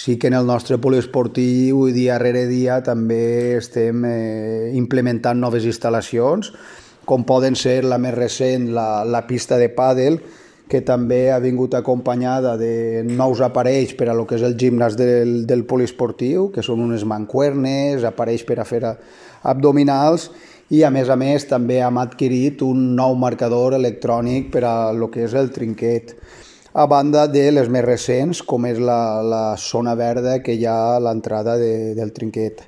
Sí que en el nostre poliesportiu dia rere dia també estem implementant noves instal·lacions, com poden ser la més recent, la pista de pàdel, que també ha vingut acompanyada de nous aparells per a lo que és el gimnàs del poliesportiu, que són unes mancuernes, aparells per a fer abdominals, i a més també hem adquirit un nou marcador electrònic per a lo que és el trinquet, a banda de les més recents, com és la zona verda que hi ha a l'entrada del trinquet.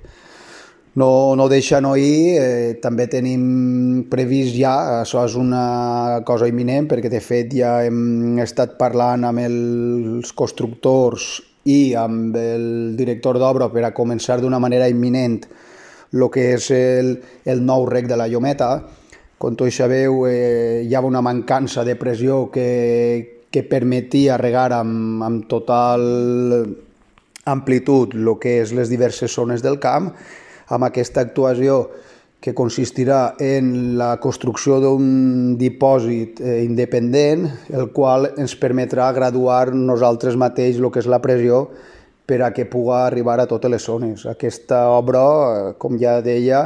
No deixa no ir, també tenim previst ja, això és una cosa imminent, perquè de fet ja hem estat parlant amb els constructors i amb el director d'obra per a començar d'una manera imminent el que és el nou rec de la Llometa. Com tots sabeu, hi ha una mancança de pressió que permetia regar amb total amplitud el que és les diverses zones del camp. Amb aquesta actuació, que consistirà en la construcció d'un dipòsit independent, el qual ens permetrà graduar nosaltres mateix el que és la pressió per a que pugui arribar a totes les zones. Aquesta obra, com ja deia,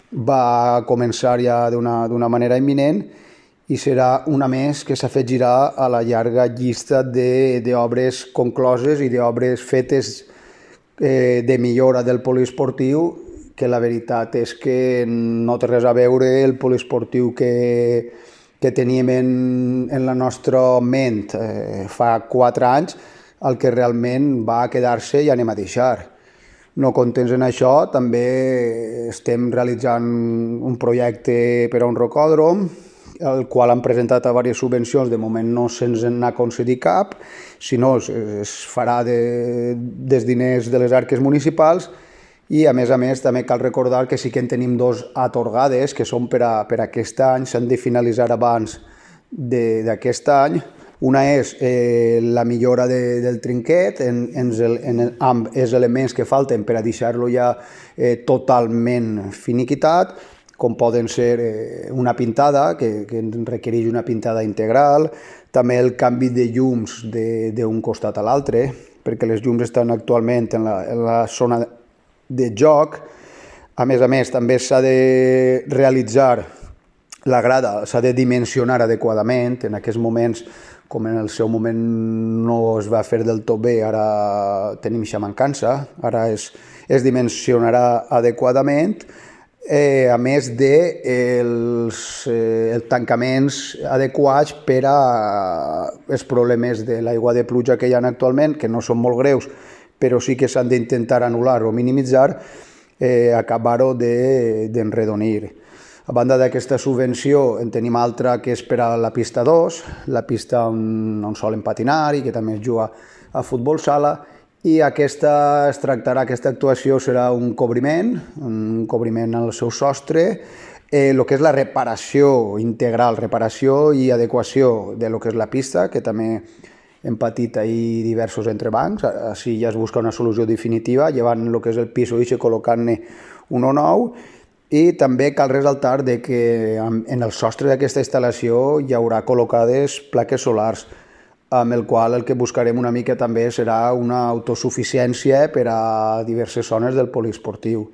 va començar ja d'una manera imminent i serà una més que s'afegirà a la llarga llista d'obres concloses i d'obres fetes de millora del poliesportiu, que la veritat és que no té res a veure el poliesportiu que teníem en la nostra ment fa 4 anys, el que realment va quedar-se i anem a deixar. No contents en això, també estem realitzant un projecte per a un rocòdrom, el qual han presentat a diverses subvencions. De moment no se'ns n'ha concedit cap, sinó es farà dels diners de les arques municipals. I a més també cal recordar que sí que en tenim 2 atorgades, que són per a aquest any, s'han de finalitzar abans d'aquest any. Una és la millora del trinquet amb els elements que falten per a deixar-lo ja totalment finiquitat, com poden ser una pintada, que requereix una pintada integral, també el canvi de llums d'un costat a l'altre, perquè les llums estan actualment en la zona de joc. A més, també s'ha de realitzar la grada, s'ha de dimensionar adequadament. En aquests moments, com en el seu moment no es va fer del tot bé, ara tenim aquesta mancança, ara es dimensionarà adequadament, a més dels tancaments adequats per als problemes de l'aigua de pluja que hi ha actualment, que no són molt greus, però sí que s'han d'intentar anul·lar o minimitzar, acabar-ho d'enredonir. A banda d'aquesta subvenció, en tenim altra que és per a la pista 2, la pista on solen patinar i que també es juga a futbol sala, i aquesta actuació serà un cobriment al seu sostre, el que és la reparació integral, reparació i adequació de lo que és la pista, que també hem patit ahir diversos entrebancs. Així ja es busca una solució definitiva, llevant el que és el pis i col·locant-ne un nou. I també cal ressaltar que en el sostre d'aquesta instal·lació hi haurà col·locades plaques solars, amb el qual el que buscarem una mica també serà una autosuficiència per a diverses zones del poliesportiu.